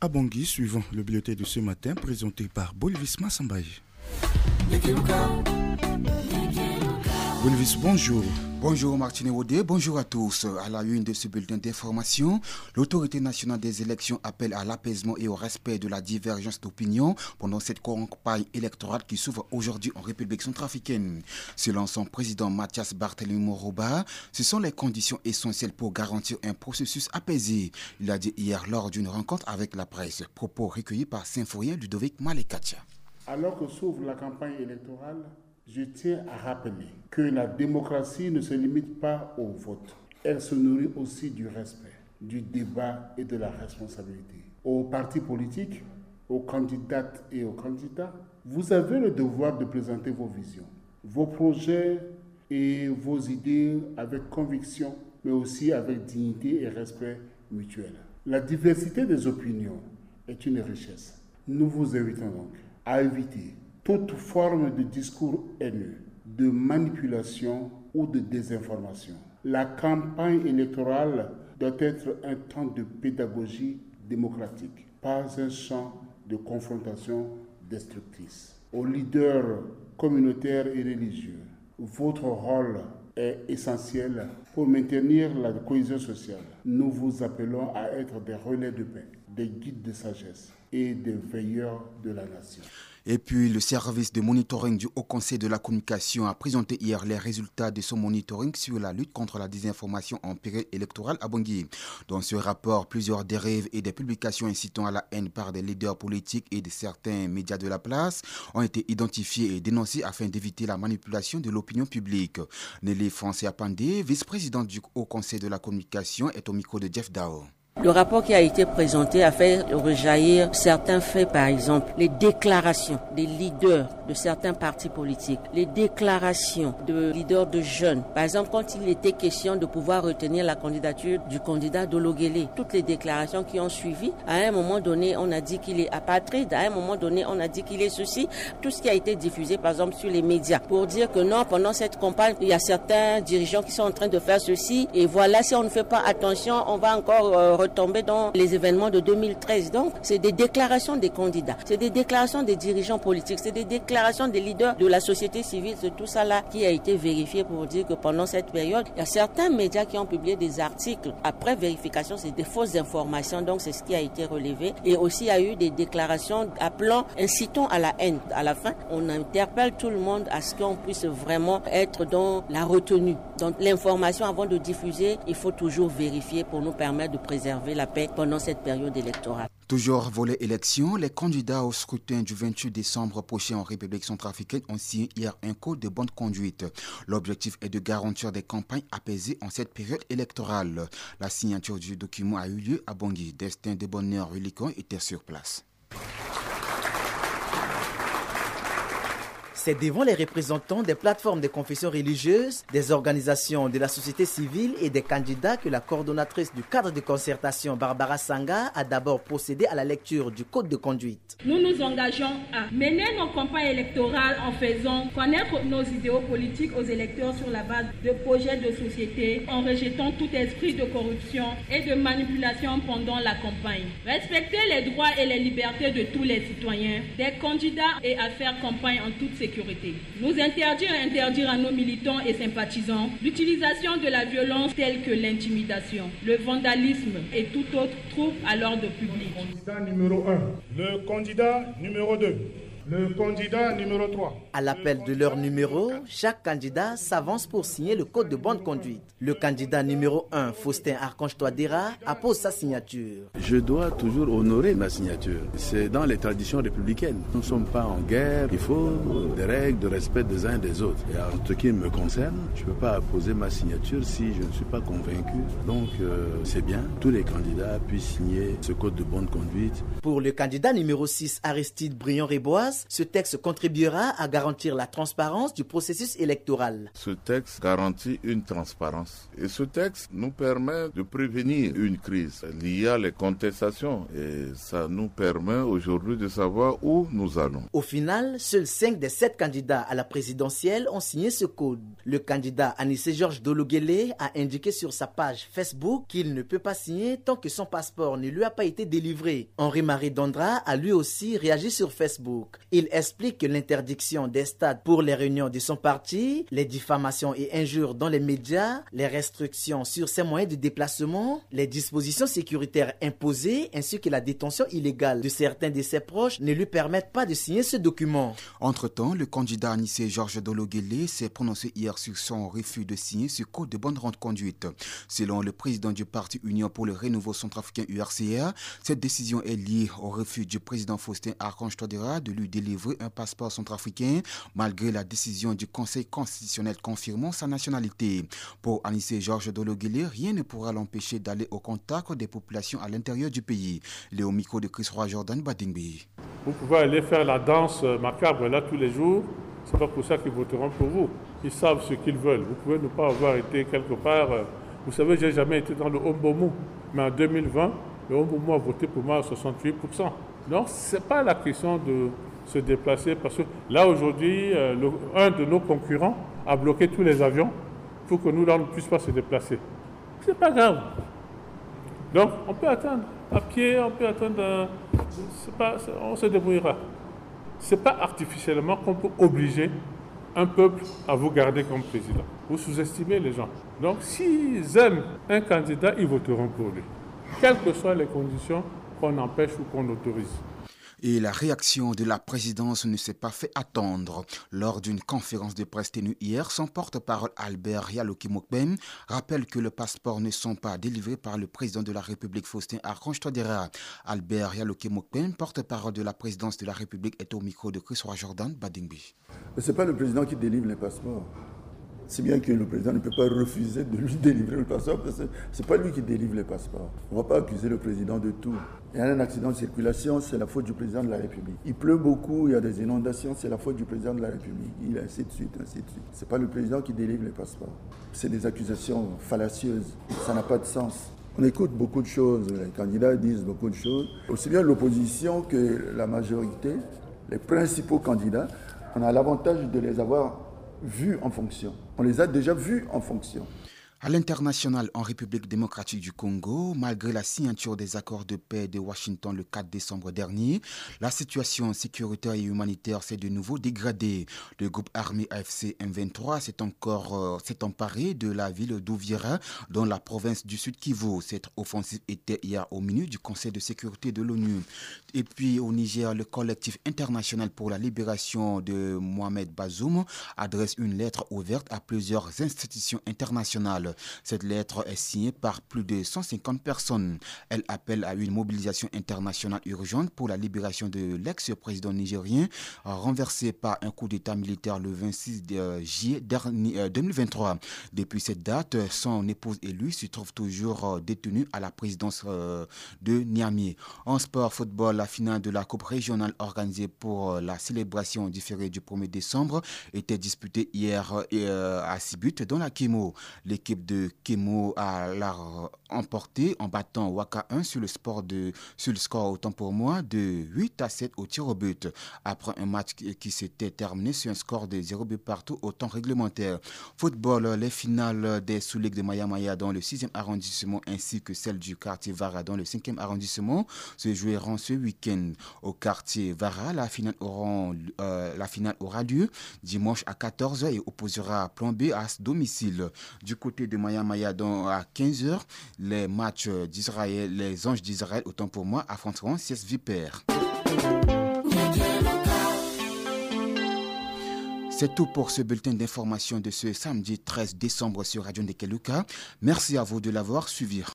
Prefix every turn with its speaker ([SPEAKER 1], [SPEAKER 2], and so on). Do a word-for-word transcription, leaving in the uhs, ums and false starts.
[SPEAKER 1] à Bangui, suivant le bulletin de ce matin présenté par Bolvis Massambaye. Bolvis, bonjour.
[SPEAKER 2] Bonjour Martine Audé, bonjour à tous. À la une de ce bulletin d'information, l'autorité nationale des élections appelle à l'apaisement et au respect de la divergence d'opinion pendant cette campagne électorale qui s'ouvre aujourd'hui en République centrafricaine. Selon son président Mathias Barthélémy Moroba, ce sont les conditions essentielles pour garantir un processus apaisé. Il a dit hier lors d'une rencontre avec la presse, propos recueillis par Symphorien Ludovic Malekatia.
[SPEAKER 3] Alors que s'ouvre la campagne électorale, je tiens à rappeler que la démocratie ne se limite pas au vote. Elle se nourrit aussi du respect, du débat et de la responsabilité. Aux partis politiques, aux candidates et aux candidats, vous avez le devoir de présenter vos visions, vos projets et vos idées avec conviction, mais aussi avec dignité et respect mutuel. La diversité des opinions est une richesse. Nous vous invitons donc à éviter toute forme de discours haineux, de manipulation ou de désinformation. La campagne électorale doit être un temps de pédagogie démocratique, pas un champ de confrontation destructrice. Aux leaders communautaires et religieux, votre rôle est essentiel pour maintenir la cohésion sociale. Nous vous appelons à être des relais de paix, des guides de sagesse et des veilleurs de la nation.
[SPEAKER 2] Et puis, le service de monitoring du Haut Conseil de la communication a présenté hier les résultats de son monitoring sur la lutte contre la désinformation en période électorale à Bangui. Dans ce rapport, plusieurs dérives et des publications incitant à la haine par des leaders politiques et de certains médias de la place ont été identifiées et dénoncées afin d'éviter la manipulation de l'opinion publique. Nelly Francais-Apandé, vice-présidente du Haut Conseil de la communication, est au micro de Jeff Dao.
[SPEAKER 4] Le rapport qui a été présenté a fait rejaillir certains faits, par exemple les déclarations des leaders de certains partis politiques, les déclarations de leaders de jeunes. Par exemple, quand il était question de pouvoir retenir la candidature du candidat Dologuélé, toutes les déclarations qui ont suivi, à un moment donné, on a dit qu'il est apatride, à un moment donné, on a dit qu'il est ceci. Tout ce qui a été diffusé, par exemple, sur les médias, pour dire que non, pendant cette campagne, il y a certains dirigeants qui sont en train de faire ceci, et voilà, si on ne fait pas attention, on va encore euh, retomber dans les événements de deux mille treize. Donc, c'est des déclarations des candidats, c'est des déclarations des dirigeants politiques, c'est des déclarations des leaders de la société civile, c'est tout ça là qui a été vérifié pour dire que pendant cette période, il y a certains médias qui ont publié des articles. Après vérification, c'est des fausses informations, donc c'est ce qui a été relevé. Et aussi, il y a eu des déclarations appelant, incitant à la haine. À la fin, on interpelle tout le monde à ce qu'on puisse vraiment être dans la retenue. Donc, l'information avant de diffuser, il faut toujours vérifier pour nous permettre de préserver la paix pendant cette période électorale.
[SPEAKER 2] Toujours volet élection, les candidats au scrutin du vingt-huit décembre prochain en République centrafricaine ont signé hier un code de bonne conduite. L'objectif est de garantir des campagnes apaisées en cette période électorale. La signature du document a eu lieu à Bangui. Destin de Bonheur Rulicon était sur place.
[SPEAKER 5] C'est devant les représentants des plateformes de confessions religieuses, des organisations de la société civile et des candidats que la coordonnatrice du cadre de concertation, Barbara Sanga, a d'abord procédé à la lecture du code de conduite.
[SPEAKER 6] Nous nous engageons à mener nos campagnes électorales en faisant connaître nos idéaux politiques aux électeurs sur la base de projets de société, en rejetant tout esprit de corruption et de manipulation pendant la campagne. Respecter les droits et les libertés de tous les citoyens, des candidats et à faire campagne en toute sécurité. Nous interdire et interdire à nos militants et sympathisants l'utilisation de la violence telle que l'intimidation, le vandalisme et tout autre trouble à l'ordre public.
[SPEAKER 7] Le candidat numéro un, le candidat numéro deux. Le candidat numéro trois.
[SPEAKER 5] À l'appel de leur numéro, chaque candidat s'avance pour signer le code de bonne conduite. Le candidat numéro un, Faustin Archange Touadéra, appose sa signature.
[SPEAKER 8] Je dois toujours honorer ma signature. C'est dans les traditions républicaines. Nous ne sommes pas en guerre. Il faut des règles de respect des uns et des autres. Et en ce qui me concerne, je ne peux pas apposer ma signature si je ne suis pas convaincu. Donc euh, c'est bien. Tous les candidats puissent signer ce code de bonne conduite.
[SPEAKER 5] Pour le candidat numéro six, Aristide Briand-Réboise, place, ce texte contribuera à garantir la transparence du processus électoral.
[SPEAKER 9] Ce texte garantit une transparence. Et ce texte nous permet de prévenir une crise. Il y a les contestations et ça nous permet aujourd'hui de savoir où nous allons.
[SPEAKER 5] Au final, seuls cinq des sept candidats à la présidentielle ont signé ce code. Le candidat Anissé Georges Dologuélé a indiqué sur sa page Facebook qu'il ne peut pas signer tant que son passeport ne lui a pas été délivré. Henri-Marie Dondra a lui aussi réagi sur Facebook. Il explique que l'interdiction des stades pour les réunions de son parti, les diffamations et injures dans les médias, les restrictions sur ses moyens de déplacement, les dispositions sécuritaires imposées ainsi que la détention illégale de certains de ses proches ne lui permettent pas de signer ce document.
[SPEAKER 2] Entre-temps, le candidat Anissé Georges Dologuélé s'est prononcé hier sur son refus de signer ce code de bonne conduite. Selon le président du parti Union pour le renouveau centrafricain U R C A, cette décision est liée au refus du président Faustin Archange Touadéra de lui délivrer un passeport centrafricain malgré la décision du Conseil constitutionnel confirmant sa nationalité. Pour Anissé Georges Dologuélé, rien ne pourra l'empêcher d'aller au contact des populations à l'intérieur du pays. Léo Miko de Chris Roy Jordan Badingbi.
[SPEAKER 10] Vous pouvez aller faire la danse macabre là tous les jours, c'est pas pour ça qu'ils voteront pour vous. Ils savent ce qu'ils veulent. Vous pouvez ne pas avoir été quelque part. Vous savez, j'ai jamais été dans le Ombomu, mais en deux mille vingt, le Ombomu a voté pour moi à soixante-huit pour cent. Donc, ce n'est pas la question de se déplacer, parce que là, aujourd'hui, le, un de nos concurrents a bloqué tous les avions pour que nous, là, on ne puisse pas se déplacer. Ce n'est pas grave. Donc, on peut attendre à pied, on peut attendre, c'est pas, c'est, on se débrouillera. Ce n'est pas artificiellement qu'on peut obliger un peuple à vous garder comme président. Vous sous-estimez les gens. Donc, s'ils aiment un candidat, ils voteront pour lui. Quelles que soient les conditions qu'on empêche ou qu'on autorise.
[SPEAKER 2] Et la réaction de la présidence ne s'est pas fait attendre. Lors d'une conférence de presse tenue hier, son porte-parole Albert Yaloki-Mokben rappelle que les passeports ne sont pas délivrés par le président de la République Faustin Archange Touadéra. Albert Yaloki-Mokben, porte-parole de la présidence de la République, est au micro de Chris Roy Jordan Badingbi.
[SPEAKER 11] Ce n'est pas le président qui délivre les passeports. C'est bien que le président ne peut pas refuser de lui délivrer le passeport, parce que ce n'est pas lui qui délivre les passeports. On ne va pas accuser le président de tout. Il y a un accident de circulation, c'est la faute du président de la République. Il pleut beaucoup, il y a des inondations, c'est la faute du président de la République. Il ainsi de suite, ainsi de suite. Ce n'est pas le président qui délivre les passeports. C'est des accusations fallacieuses. Ça n'a pas de sens. On écoute beaucoup de choses, les candidats disent beaucoup de choses. Aussi bien l'opposition que la majorité, les principaux candidats, on a l'avantage de les avoir vus en fonction. On les a déjà vus en fonction.
[SPEAKER 2] À l'international, en République démocratique du Congo, malgré la signature des accords de paix de Washington le quatre décembre dernier, la situation sécuritaire et humanitaire s'est de nouveau dégradée. Le groupe armé A F C M vingt-trois s'est encore euh, s'est emparé de la ville d'Ouvira, dans la province du Sud Kivu. Cette offensive était hier au menu du Conseil de sécurité de l'ONU. Et puis au Niger, le collectif international pour la libération de Mohamed Bazoum adresse une lettre ouverte à plusieurs institutions internationales. Cette lettre est signée par plus de cent cinquante personnes. Elle appelle à une mobilisation internationale urgente pour la libération de l'ex-président nigérien renversé par un coup d'État militaire le vingt-six juillet deux mille vingt-trois. Depuis cette date, son épouse et lui se trouvent toujours détenus à la présidence de Niamey. En sport football, la finale de la Coupe régionale organisée pour la célébration différée du premier décembre était disputée hier à Sibut dans la Kémo. L'équipe de Kémo a l'a emporté en battant Waka un sur le, sport de, sur le score autant pour moi de huit à sept au tir au but. Après un match qui s'était terminé sur un score de zéro but partout au temps réglementaire. Football, les finales des sous-ligues de Maya-Maya dans le sixième arrondissement ainsi que celle du quartier Vara dans le cinquième arrondissement se joueront ce week-end. Au quartier Vara, la finale, auront, euh, la finale aura lieu dimanche à quatorze heures et opposera Plan B à domicile. Du côté de Maya Maya à quinze heures, les matchs d'Israël, les Anges d'Israël, autant pour moi, affronteront C S Vipers. C'est tout pour ce bulletin d'information de ce samedi treize décembre sur Radio Ndekeluka. Merci à vous de l'avoir suivi.